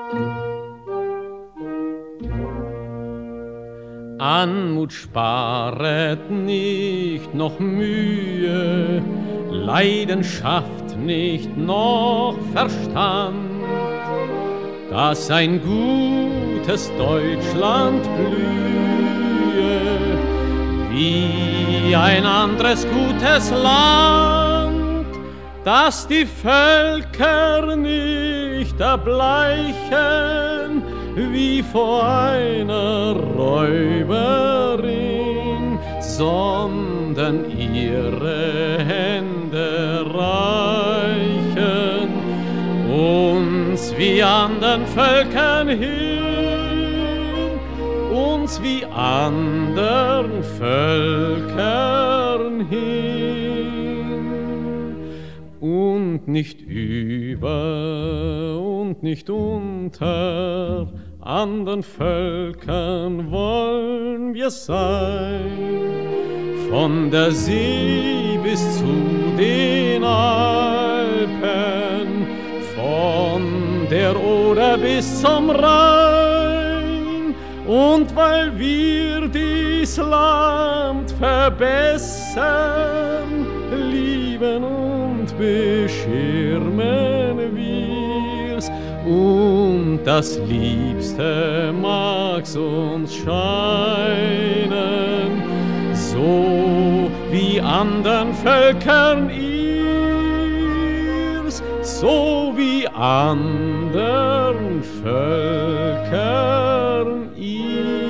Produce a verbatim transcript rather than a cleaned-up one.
Anmut sparet nicht noch Mühe, Leidenschaft nicht noch Verstand, dass ein gutes Deutschland blühe, wie ein anderes gutes Land, dass die Völker nicht erbleichen, wie vor einer Räuberin, sondern ihre Hände reichen, uns wie andern Völkern hin, uns wie andern Völkern hin, und nicht über und nicht unter andern Völkern wollen wir sein, von der See bis zu den Alpen, von der Oder bis zum Rhein. Und weil wir dies Land verbessern, lieben und beschirmen wir's, und das Liebste mag's uns scheinen, so wie andern Völkern ihrs, so wie andern Völkern ihrs.